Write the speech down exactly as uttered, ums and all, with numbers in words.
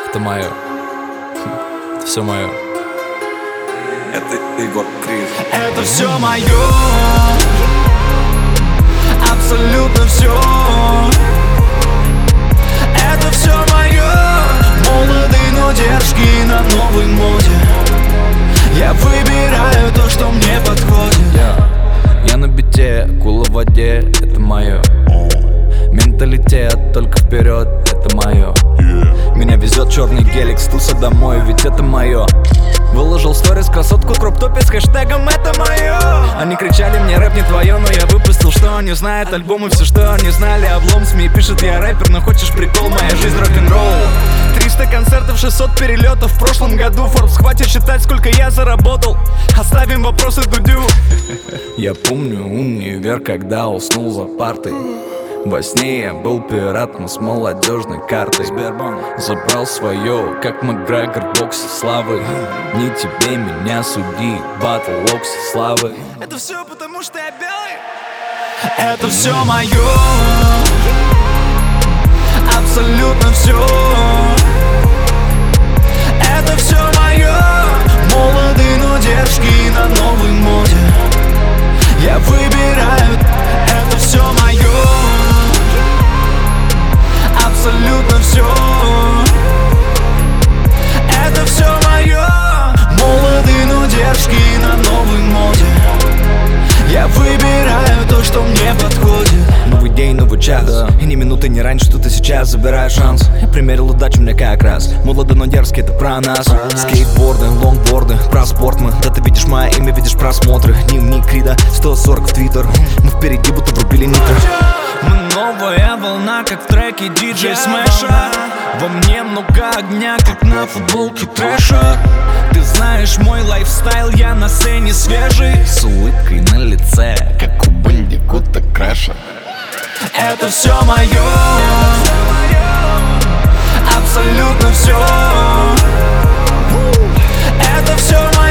Это мое. Это все мое. Это Егор Крид. Это все мое, абсолютно все. Это все мое, молодые, но дерзкие на новой моде. Я выбираю то, что мне подходит. Я, я на бите, акула в воде, это мое. Менталитет, только вперед, это мое. Меня везет черный гелик с туса домой, ведь это мое. Выложил сторис красотку в кроп-топе с хэштегом «Это мое». Они кричали мне: рэп не твое, но я выпустил, что они знают. Альбомы, все, что они знали. Облом СМИ пишет: я рэпер, но хочешь прикол? Моя жизнь рок-н-ролл. Триста концертов, шестьсот перелетов. В прошлом году Forbes хватит считать, сколько я заработал. Оставим вопросы Дудю. Я помню универ, когда уснул за партой. Во сне я был пиратом с молодежной картой. Сбербанк забрал свое, как Макгрегор в боксе славы. Не тебе меня судить, батл локси славы. Это все потому, что я белый. Это все мое, абсолютно все. Это все мое, молодые, но дерзкие на новой моде. Я выбираю, это все мое, абсолютно все. Это все мое, молодые, но дерзкие на новой моде. Я выбираю то, что мне подходит. Новый день, новый час, да. И ни минуты не раньше, что ты сейчас забираешь шанс. Я примерил удачу, мне как раз. Молодо, но дерзкий, это про нас. Скейтборды, лонгборды, про спорт мы. Да ты видишь мое имя, видишь просмотры. Дневник Крида, сто сорок в твиттер. Мы впереди, будто врубили нитро. Мы новая волна, как в треке диджей Смэша. Во мне много огня, как на футболке трэша. Ты знаешь мой лайфстайл, я на сцене свежий, с улыбкой на лице, как у Бандикута Крэша. Это все мое, абсолютно все. Это все мое.